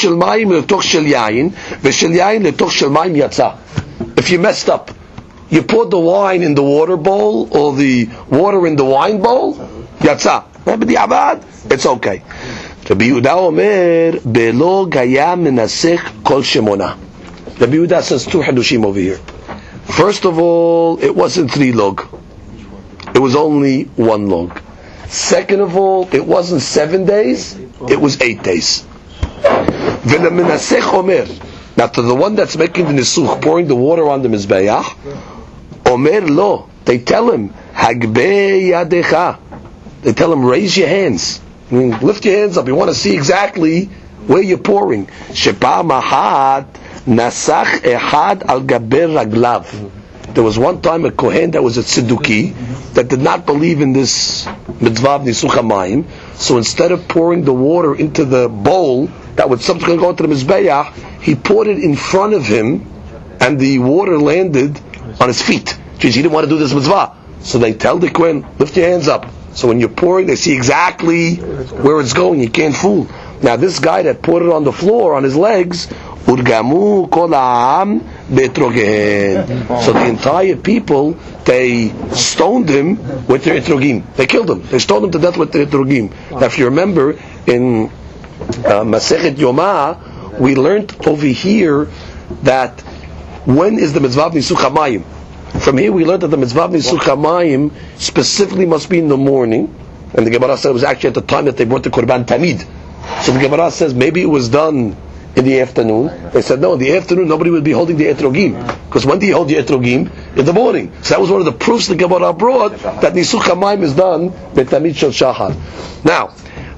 you messed up, you poured the wine in the water bowl or the water in the wine bowl, yatsa. It's okay. Rabbi Yehuda Omer, Belo Gaya Menasech Kol Shemona. Rabbi Yehuda says two hadushim over here. First of all, it wasn't 3 log. It was only 1 log. Second of all, it wasn't 7 days. It was 8 days. V'le Menasech Omer. Now to the one that's making the nisuch, pouring the water on the mizbeach, Omer lo. They tell him, Hagbeh yadecha. They tell him, raise your hands. I mean, lift your hands up. You want to see exactly where you're pouring. Shepa'am ahad nasach ehad al gaber raglav. There was one time a kohen that was a tzeduki that did not believe in this mitzvah of nisuch hamayim. So instead of pouring the water into the bowl that would subsequently go into the mizbeach, he poured it in front of him, and the water landed on his feet. He didn't want to do this mitzvah. So they tell the kohen, lift your hands up. So when you're pouring, they see exactly where it's going. You can't fool. Now this guy that poured it on the floor, on his legs, urgamu kol ha'am be'etrogehen. So the entire people, they stoned him with their etrogim. They killed him. They stoned him to death with their etrogim. Now if you remember, in Masechet Yomah, we learned over here that when is the mitzvah of Nisuch HaMayim? From here we learned that the mitzvah of Nisuch HaMayim specifically must be in the morning, and the Gemara said it was actually at the time that they brought the Korban Tamid. So the Gemara says maybe it was done in the afternoon. They said no, in the afternoon nobody would be holding the etrogim, because when do you hold the etrogim? In the morning. So that was one of the proofs the Gemara brought that Nisuch HaMayim is done with Tamid Shel Shachar. Now,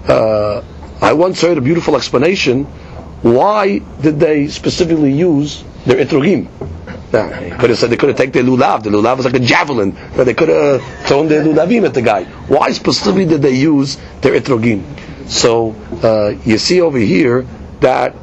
I once heard a beautiful explanation. Why did they specifically use their etrogim? Now, could have said they could have taken their lulav. The lulav was like a javelin. They could have thrown their lulavim at the guy. Why specifically did they use their etrogim? So you see over here that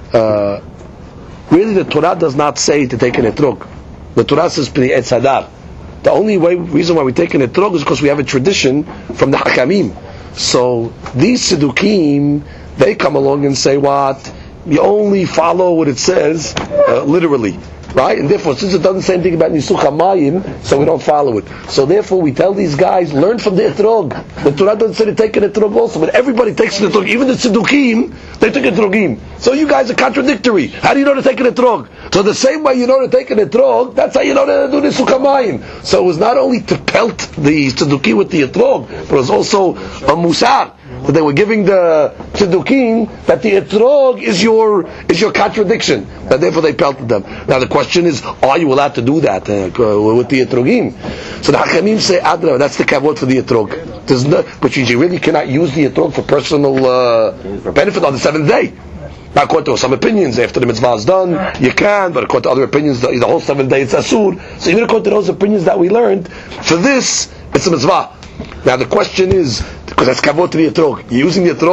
really the Torah does not say to take an etrog. The Torah says p'nei etz hadar. The only reason why we take an etrog is because we have a tradition from the Hakamim. So these Siddukim, they come along and say what? You only follow what it says literally. right? And therefore, since it doesn't say anything about Nisuch HaMayim, so we don't follow it. So therefore, we tell these guys, learn from the Etrog. The Torah doesn't say to take an Etrog also, but everybody takes an Etrog. Even the Tzedukim, they took Etrogim. So you guys are contradictory. How do you know to take an Etrog? So the same way you know to take an Etrog, that's how you know to do Nisuch HaMayim. So it was not only to pelt the Tzedukim with the Etrog, but it was also a Musar. That they were giving the Tzedukim that the Etrog is your contradiction. That therefore they pelted them. Now the question is, are you allowed to do that with the Etrogim? So the Hakamim say, Adra, that's the kavod for the Etrog. But you really cannot use the Etrog for personal benefit on the seventh day. Now, according to some opinions, after the mitzvah is done, you can, but according to other opinions, the whole 7th day it's asur. So even according to those opinions that we learned, for this, it's a mitzvah. Now the question is, because that's kavod to the Etrog, you're using the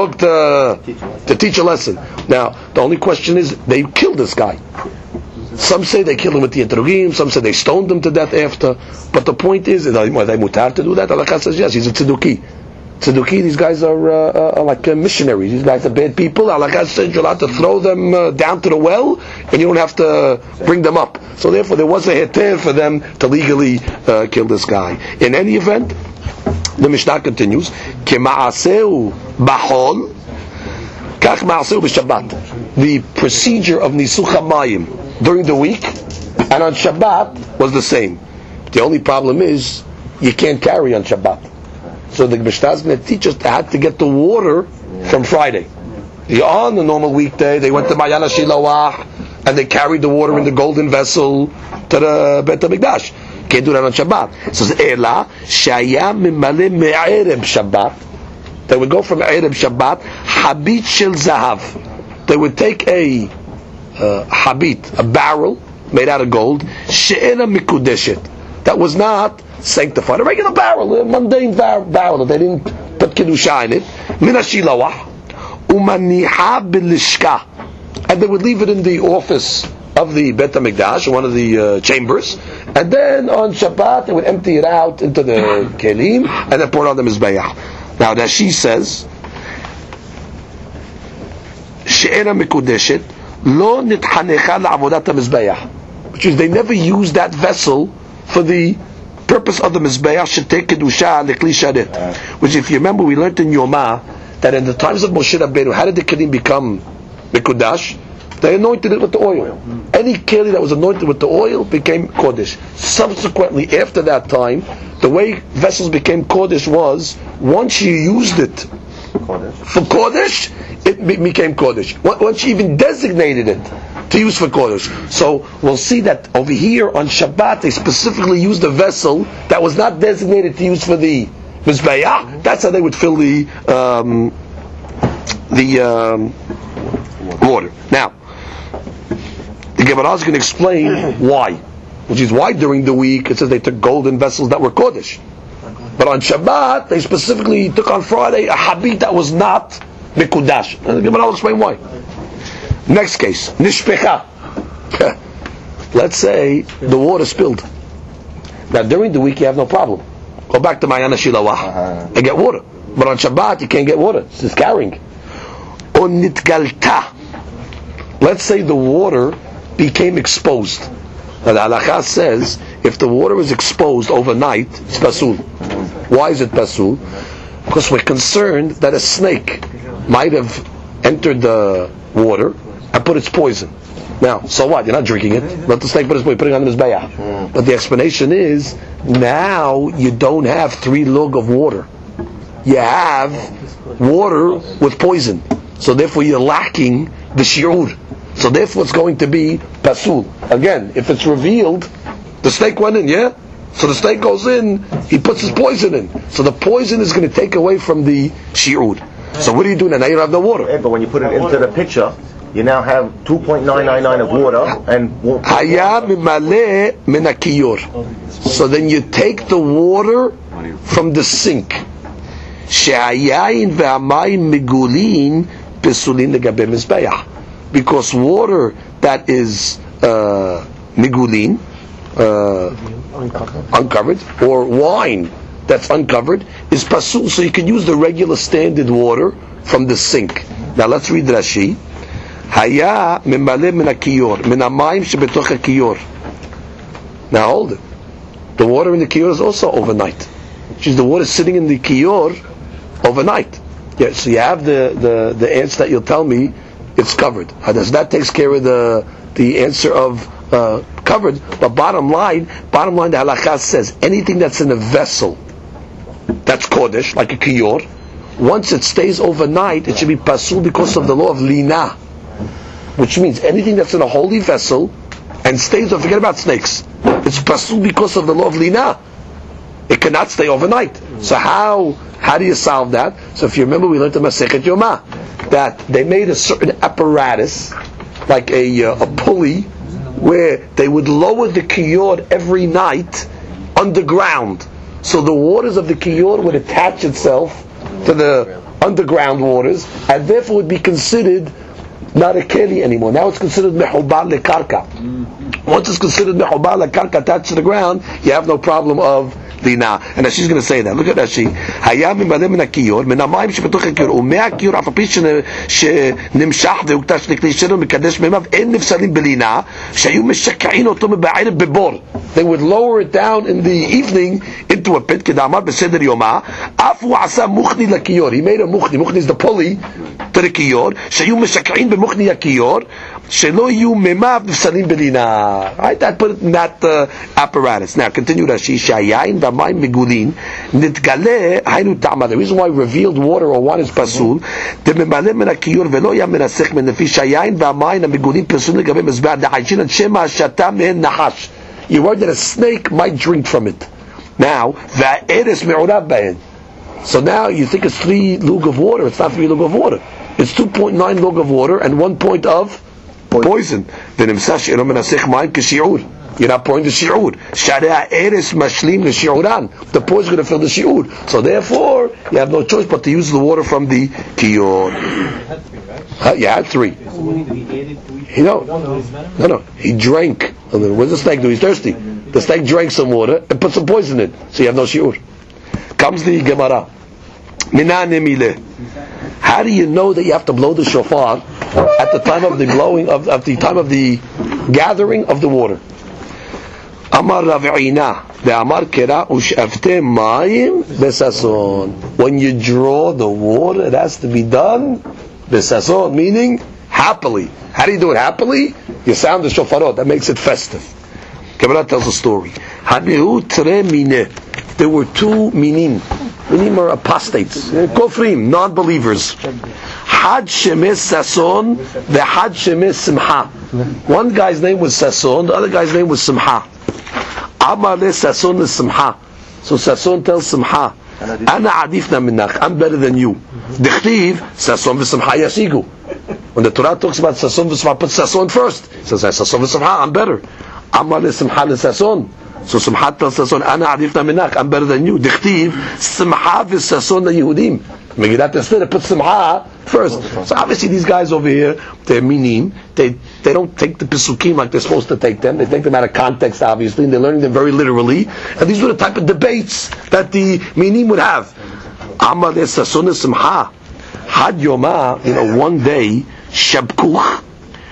Etrog to teach a lesson. Now, the only question is, they killed this guy. Some say they killed him with the Etrogim, some say they stoned him to death after, but the point is, are they mutar to do that? Allah says yes, he's a tzeduki. Tzeduki, these guys are like missionaries. These guys are bad people. Allah says you're allowed to throw them down to the well, and you don't have to bring them up. So therefore, there was a heter for them to legally kill this guy. In any event, the Mishnah continues, Kema'aseu b'chol, kach ma'aseu b'Shabbat. The procedure of Nisuch HaMayim during the week and on Shabbat was the same. The only problem is, you can't carry on Shabbat. So the Mishnah is going to teach us how to get the water from Friday. On the normal weekday, they went to Ma'ayan HaShilawach and they carried the water in the golden vessel to the Beit HaMikdash. Can't do that on Shabbat. It says, Ela, Shaya Mimale Me'ereb Shabbat. They would go from Ereb Shabbat, Habit Shel Zahav. They would take a habit, a barrel made out of gold, She'ena Mikudeshet. That was not sanctified. A regular barrel, a mundane barrel that they didn't put Kedusha in it. Min HaShilawah. Umaniha B'lishka. And they would leave it in the office of the Beit HaMikdash, one of the chambers, and then on Shabbat they would empty it out into the kelim and then pour it on the mizbeach. Now Rashi says, she'ena mikudeshet lo nitchanecha la'avodat hamizbeach, which is they never used that vessel for the purpose of the mizbeach shetei kedusha lekli sharet. Which, if you remember, we learned in Yomah that in the times of Moshe Rabbeinu, how did the kelim become mikudash? They anointed it with the oil. Any keli that was anointed with the oil became kodesh. Subsequently, after that time, the way vessels became kodesh was, once you used it for kodesh, it became kodesh. Once you even designated it to use for kodesh. So we'll see that over here on Shabbat, they specifically used a vessel that was not designated to use for the mizbeach. That's how they would fill the water. Now, the Gemara is going to explain why. Which is why during the week it says they took golden vessels that were kodesh. But on Shabbat, they specifically took on Friday a habit that was not mikudash. And the Gemara will explain why. Next case, nishpecha. Let's say the water spilled. Now during the week you have no problem. Go back to Ma'ayan HaShilawach and get water. But on Shabbat you can't get water. It's just carrying. Or nitgalta. Let's say the water became exposed. Now the halakha says, if the water is exposed overnight, it's pasul. Why is it pasul? Because we're concerned that a snake might have entered the water and put its poison. Now, so what? You're not drinking it. Let the snake put its poison, putting it on his bayah. But the explanation is, now you don't have 3 lug of water. You have water with poison. So therefore you're lacking the shi'ur. So therefore it's going to be pasul. Again, if it's revealed, the snake went in, yeah? So the snake goes in, he puts his poison in. So the poison is going to take away from the shi'ud. So what do you do now? Now you don't have no water. Yeah, but when you put it into the pitcher, you now have 2.999 of water and Haya mimale menakiyur. So then you take the water from the sink. She'ayayin ve'amayim migulin pesulin legabe mizbeach. Because water that is migulin, uncovered, or wine that's uncovered, is pasul. So you can use the regular standard water from the sink. Now let's read Rashi. היה ממלא מן הכיור, מן המים שבתוך הכיור. Now hold it. The water in the kiyor is also overnight. Which is the water sitting in the kiyor overnight. Yeah, so you have the answer that you'll tell me it's covered. So that takes care of the answer of covered. But bottom line, the halakha says anything that's in a vessel that's kodesh, like a kiyor, once it stays overnight, it should be pasul because of the law of lina, which means anything that's in a holy vessel and stays, don't forget about snakes. It's pasul because of the law of lina. It cannot stay overnight. So how do you solve that? So if you remember, we learned in Masechet Yomah that they made a certain apparatus, like a pulley, where they would lower the kiyor every night underground. So the waters of the kiyor would attach itself to the underground waters, and therefore would be considered not a keli anymore. Now it's considered mehubar lekarka. Once it's considered mehubar lekarka attached to the ground, you have no problem of lina. And she's going to say that. Look at Rashi. היה ממלא מן הכיור, מן המים שבתוך הכיור, ומהכיור אף על פי שנמשך והוקדש לכלי שלו מקדש מימיו, אין נפסלים בלינה, שהיו משקעים אותו בערב בבור. They would lower it down in the evening into a pit, כדאמר בסדר יומא, אף הוא עשה מוכני לכיור. He made a מוכני. מוכני is the pulley to the כיור, שהיו משקעים במוכני הכיור, שלא יהיו מימיו נפסלים בלינה. Right? That put it in that apparatus. Now continue Rashi. שהיין והמים מגולין נתגלה היינו טעמה. The reason why revealed water or wine is פסול, דממלא מן הכיור ולא היה מנסח מן לפי שהיין והמים המגולין פסול לגבי מזבח דחיישין עד שמא שתה מהן נחש. You worried that a snake might drink from it. Now, והארס מעורב בהן. So now you think it's 3 lug of water. It's not 3 lug of water. It's 2.9 lug of water and 1 point of poison. ונמצא שאינו מנסח מים כשיעור. You're not pouring the shi'ur. Shari ha'eres mashlim l'shi'uran. The pour is going to fill the shi'ur. So therefore, you have no choice but to use the water from the kiyor. You had 3. No. He drank. What does the snake do? He's thirsty. The snake drank some water and put some poison in it. So you have no shi'ur. Comes the Gemara. How do you know that you have to blow the shofar at the time of the blowing of the time of the gathering of the water? Amar Rav'ina, the Amar Kera ushafte mayim besason. When you draw the water, it has to be done besason, meaning happily. How do you do it happily? You sound the shofarot. That makes it festive. Gemara tells a story. Hanihu tre mine. There were 2 minim. Minim are apostates, kofrim, non-believers. Had shemes sason, the had shemes simha. One guy's name was Sason, the other guy's name was Simha. Amar le Sason le Simha. So Sason tells Simha, Ana adifna minnach, I'm better than you. Dichtiv, Sason v'Simha yasigu. When the Torah talks about Sason v'Simha, put Sason first. It says, Sason v'Simha, I'm better. Amar le Simha le Sason. So Simha tells Sason, Ana adifna minnach, I'm better than you. Dichtiv, Simha v'Sason le Yehudim. Megillat Esther, put Simha first. So obviously these guys over here, they're minim. They don't take the Pesukim like they're supposed to take them. They take them out of context, obviously, and they're learning them very literally. And these were the type of debates that the minim would have. Amar le Sason Simha. Had Yoma, one day, Shabkuch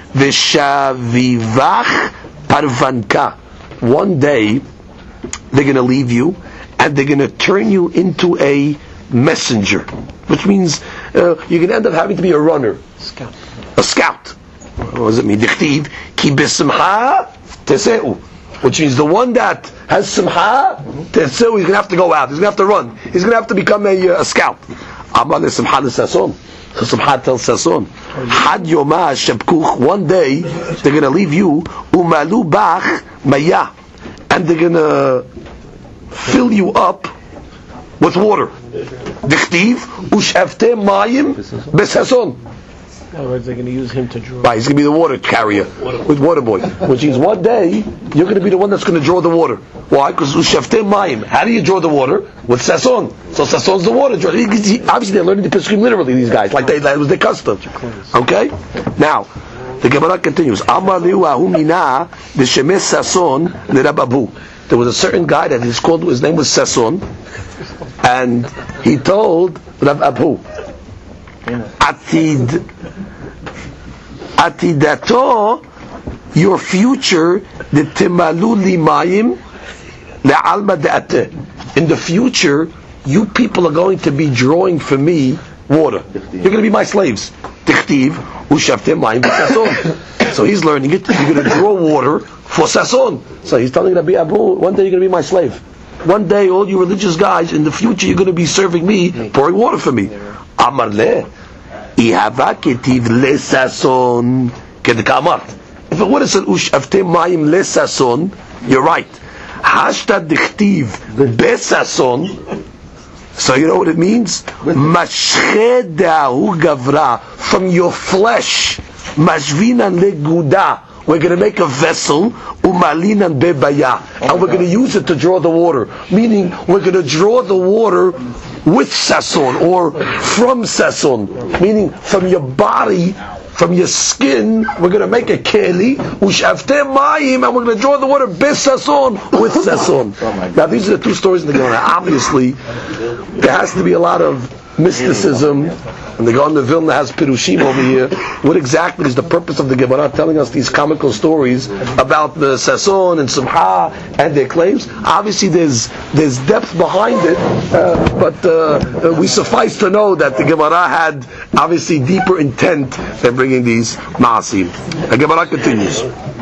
v'shavivach parvanka. One day, they're going to leave you, and they're going to turn you into a messenger, which means you're going to end up having to be a runner, a scout. What does it mean? Dichtiv ki besimcha teseu, which means the one that has simcha teseu, he's going to have to go out. He's going to have to run. He's going to have to become a scout. Amar le simcha le sason. So simcha tells sason, had yoma shabkuch. One day they're going to leave you umalu bach maya, and they're going to fill you up with water. Dichtiv ushafte mayim besason. In other words, they're going to use him to draw. Right, he's going to be the water carrier with water boy. Which means one day you're going to be the one that's going to draw the water. Why? Because ushafte mayim. How do you draw the water? With sason. So sason's the water drawer. Obviously they're learning the Pesukim literally. These guys, like that was their custom. Okay. Now the Gemara continues. Amar liu ahumina v'shemes sason l'rababu. There was a certain guy that his name was Sason, and he told Rav Abu, Atid atidato, your future, the timalu limayim le'alma de'ate. In the future, you people are going to be drawing for me water. You're going to be my slaves. Tichtiv u'shavtem mayim b'sason. So he's learning it. You're going to draw water for sason. So he's telling Rabbi Abu, one day you're going to be my slave. One day, all you religious guys, in the future, you're going to be serving me, pouring water for me. Amar le, ihava ketiv le sason kedkamart. If it would have said u'shavtem mayim le sason, you're right. Hashta dichtiv besason. So you know what it means? Mashchedahu gavra, from your flesh. Mashvinan leguda. We're going to make a vessel, umalinan bebaya, and we're going to use it to draw the water. Meaning, we're going to draw the water with sason, or from sason. Meaning, from your body, from your skin, we're going to make a keli, u'shavtem mayim, and we're going to draw the water besason, with sason. Now, these are the two stories in the Gemara. Obviously, there has to be a lot of mysticism, and the Gaon of Vilna has Pirushim over here. What exactly is the purpose of the Gemara telling us these comical stories about the Sason and Simcha and their claims? Obviously there's depth behind it, but we suffice to know that the Gemara had obviously deeper intent in bringing these Ma'asim. The Gemara continues.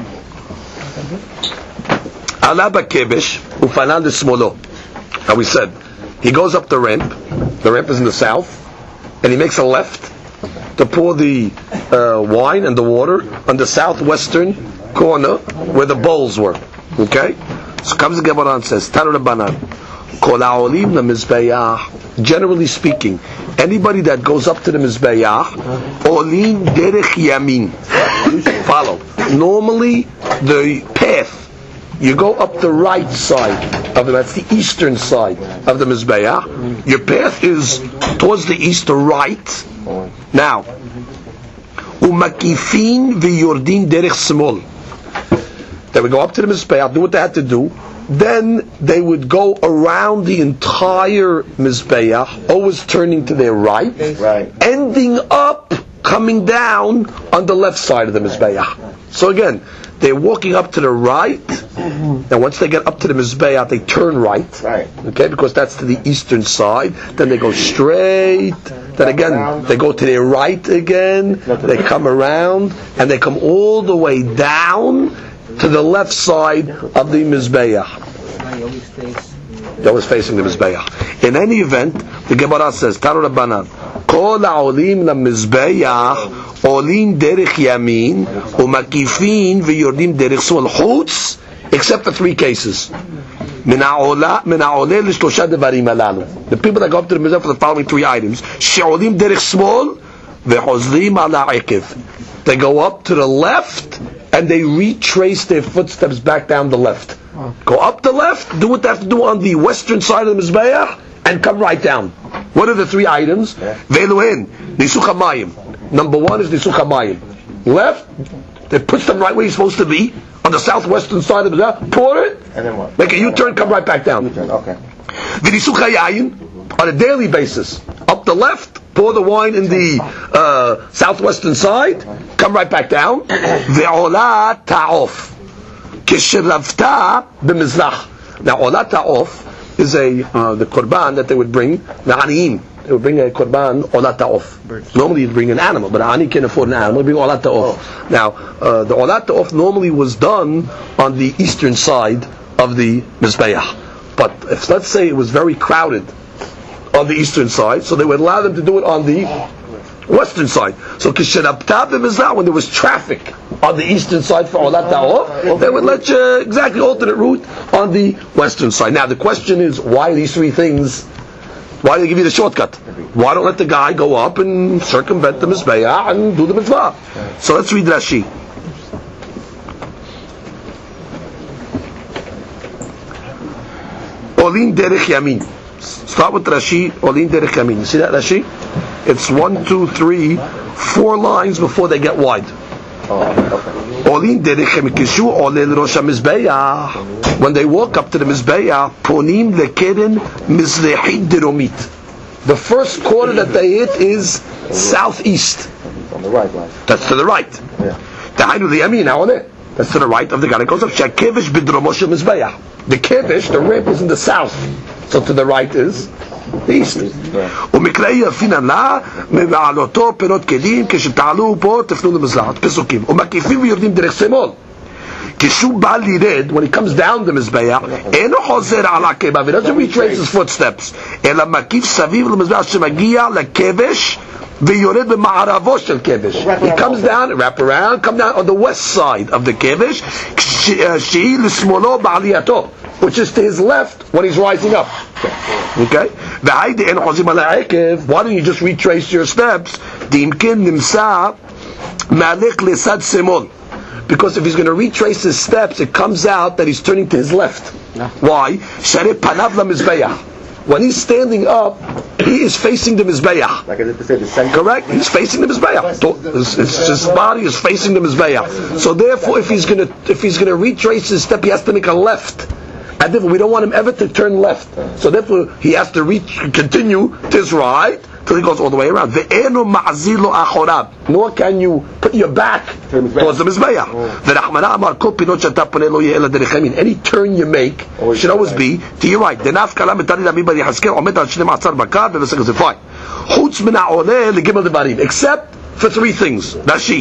Ala ba'kebesh ufanan l'smolo. How we said, he goes up the ramp is in the south, and he makes a left to pour the wine and the water on the southwestern corner where the bowls were. Okay? So comes the Gemara and says, Tanu Rabbanan, Kol ha'olim le'mizbeach. Generally speaking, anybody that goes up to the Mizbeach, olim derech yamin. Follow. Normally, the path, you go up the right side of that's the eastern side of the Mizbeach. Your path is towards the east, the right. Now, umakifin v'yordin derech smol. They would go up to the Mizbeach, do what they had to do. Then they would go around the entire Mizbeach, always turning to their right, ending up coming down on the left side of the Mizbeach. So again, they're walking up to the right, and once they get up to the Mizbeach, they turn right, okay, because that's to the eastern side. Then they go straight. Then again, they go to their right again. They come around, and they come all the way down to the left side of the Mizbeach. That was facing the Mizbeach. In any event, the Gemara says, Tanu Rabbanan, Kol ha'olim le'mizbeach olim derech yamin umakifin v'yordim derech smol chutz, except for three cases. The people that go up to the Mizbeach for the following three items: she'olim derech smol v'chozrim ala ekev. They go up to the left and they retrace their footsteps back down the left. Go up the left, do what they have to do on the western side of the Mizbeach, and come right down. What are the three items? Ve'eluhen, Nisuch HaMayim. Number one is Nisuch HaMayim. Left, they put them right where you're supposed to be, on the southwestern side of the Mizbeach, pour it, and then what? Make a U-turn, come right back down. U-turn, okay. V'Nisuch HaYayin, on a daily basis. Up the left, pour the wine in the southwestern side, come right back down. Ve'olah ta'of. Kishiravta b'mizrach. Now, olah ta'of is the korban that they would bring, the aniyim. They would bring a korban, olah ta'of. Normally you'd bring an animal, but ani can't afford an animal, they bring olah ta'of. Now, the olah ta'of normally was done on the eastern side of the Mizbeach. But if, let's say, it was very crowded on the eastern side, so they would allow them to do it on the western side. So kisherabta b'mizrach, when there was traffic on the eastern side for olah ta'of, they would let you exactly alternate route on the western side. Now the question is, why these three things? Why do they give you the shortcut? Why don't let the guy go up and circumvent the Mizbeach and do the mitzvah? So let's read Rashi. Olin derech yamin. Start with Rashi, Olin derech yamin. You see that Rashi? It's 1, 2, 3, 4 lines before they get wide. Olin derech yamin. Kishu olel rosh ha-mizbeach. When they walk up to the Mizbeach, ponim lekeren mizrehit deromit. The first corner that they hit is southeast. the right, right. That's to the right. Yeah. That's to the right of the guy that goes up. The kevish, the rib, is in the south. So to the right is the east. ומקראי יפינן לה, מבעלותו פירות כלים, כשתעלו פה תפנו למזרח. פסוקים. ומקיפים ויורדים דרך שמאל. כשהוא בא לירד, when he comes down the מזבח, אינו חוזר על עקבה, he doesn't retrace his footsteps, אלא מקיף סביב למזבח שמגיע לכבש, ויורד במערבו של כבש. He comes down, wrap around, come down on the west side of the כבש, שהיא לשמאלו בעלייתו, which is to his left when he's rising up. Okay? והיידי אין חוזרים על העקב, why don't you just retrace your steps? דאם כן נמצא מהלך לצד שמאל. Because if he's going to retrace his steps, it comes out that he's turning to his left. Why? When he's standing up, he is facing the Mizbeach. Like as if to say the center. Correct? He's facing the Mizbeach. His body is facing the Mizbeach. So therefore, if he's going to retrace his step, he has to make a left. And therefore, we don't want him ever to turn left. So therefore, he has to continue to his right till he goes all the way around. Nor can you put your back towards the Mizbeach. Any turn you make should always be to your right. Fine. Except for three things.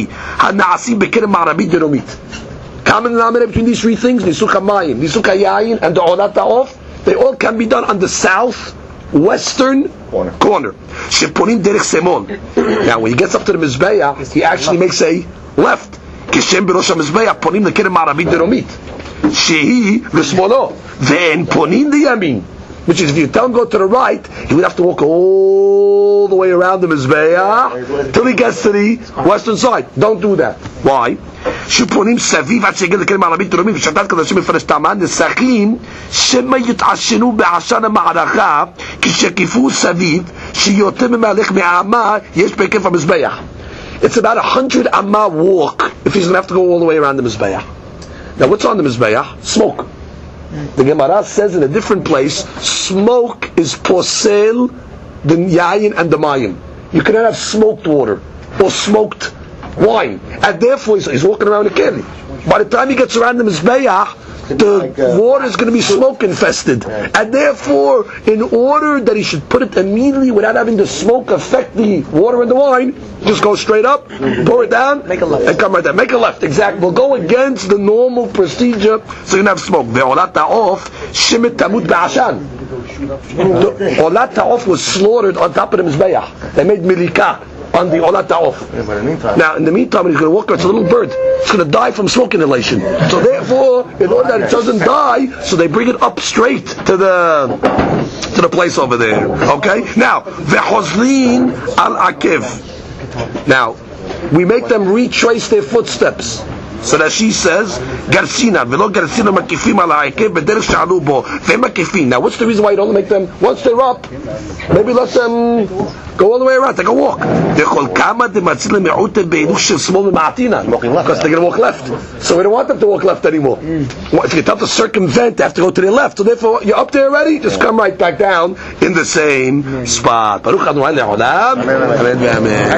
Common denominator between these three things, Nisuk HaMayim, Nisuk HaYayin, and the Olat HaOf, they all can be done on the southwestern corner. Sheponim derech semol. Now, when he gets up to the Mizbeach, he actually makes a left. Kishem berosh HaMizbeach, ponim lekerem ma'arabit deromit. Shehi l'smolo. Then ponim liyamin. Which is, if you tell him go to the right, he would have to walk all the way around the Mizbeach till he gets to the western side. Don't do that. Why? שפונים סביב עד שיגיע לכרם הערבית דרומית ושתת קדשים מפרש טעמן נסכים שמא יתעשנו בעשן המערכה כשקיפו סביב שיותר ממהלך מהאמה יש בהיקף המזבח. It's about 100 amma walk if he's going to have to go all the way around the Mizbeach. Now what's on the Mizbeach? Smoke. The Gemara says in a different place, smoke is posel the yayin and the mayim. You cannot have smoked water or smoked wine, and therefore he's walking around a keli. By the time he gets around the Mizbeach, the water is going to be smoke infested, and therefore, in order that he should put it immediately without having the smoke affect the water and the wine, just go straight up, pour it down, make a left, and come right there. Make a left, exactly. We'll go against the normal procedure, so you can have smoke. The Olat HaOf Shimit Tamut Ba'ashan. The Olat HaOf was slaughtered on top of the Mizbeach. They made milika on the Olat HaOf. Now, in the meantime, when he's going to walk, it's a little bird. It's going to die from smoke inhalation. So therefore, in order that it doesn't die, so they bring it up straight to the place over there. Okay? Now, v'chozlin al akev. Now, we make them retrace their footsteps. So that she says, Garsina, velo Garsina makifim al ha'akev b'derech she'alu bo, ve'makifim. Now, what's the reason why you don't make them, once they're up, maybe let them go all the way around, take a walk. Because they're going to walk left. So we don't want them to walk left anymore. If you have to circumvent, they have to go to the left. So therefore, you're up there already, just come right back down in the same spot.